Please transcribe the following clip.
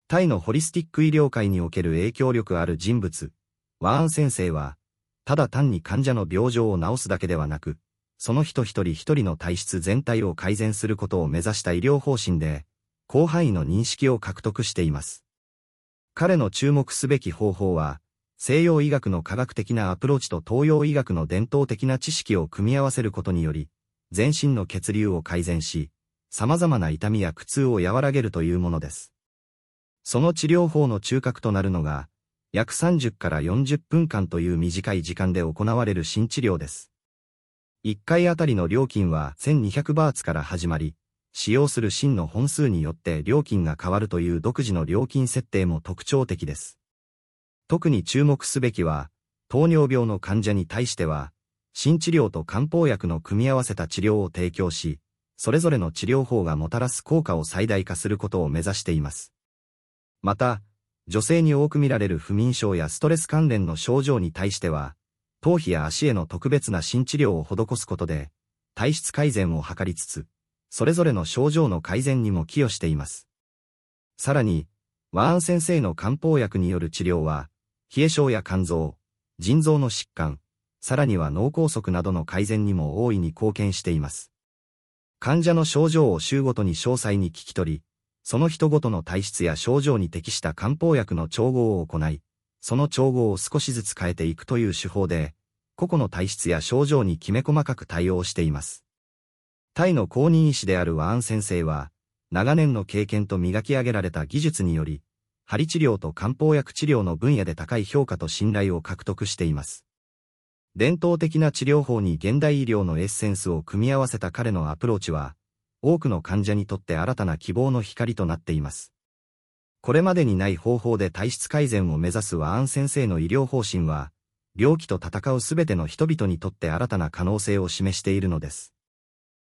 タイのホリスティック医療界における影響力ある人物、ワーン先生は、ただ単に患者の病状を治すだけではなく、その人一人一人の体質全体を改善することを目指した医療方針で、広範囲の認識を獲得しています。彼の注目すべき方法は、西洋医学の科学的なアプローチと東洋医学の伝統的な知識を組み合わせることにより、全身の血流を改善し、様々な痛みや苦痛を和らげるというものです。その治療法の中核となるのが、約30から40分間という短い時間で行われる鍼治療です。1回あたりの料金は1200バーツから始まり、使用する鍼の本数によって料金が変わるという独自の料金設定も特徴的です。特に注目すべきは、糖尿病の患者に対しては、鍼治療と漢方薬の組み合わせた治療を提供し、それぞれの治療法がもたらす効果を最大化することを目指しています。また、女性に多く見られる不眠症やストレス関連の症状に対しては、頭皮や足への特別な鍼治療を施すことで、体質改善を図りつつ、それぞれの症状の改善にも寄与しています。さらに、ワーン先生の漢方薬による治療は、冷え症や肝臓、腎臓の疾患、さらには脳梗塞などの改善にも大いに貢献しています。患者の症状を週ごとに詳細に聞き取り、その人ごとの体質や症状に適した漢方薬の調合を行い、その調合を少しずつ変えていくという手法で、個々の体質や症状にきめ細かく対応しています。タイの公認医師であるワーン先生は、長年の経験と磨き上げられた技術により、鍼治療と漢方薬治療の分野で高い評価と信頼を獲得しています。伝統的な治療法に現代医療のエッセンスを組み合わせた彼のアプローチは、多くの患者にとって新たな希望の光となっています。これまでにない方法で体質改善を目指すワーン先生の医療方針は、病気と闘うすべての人々にとって新たな可能性を示しているのです。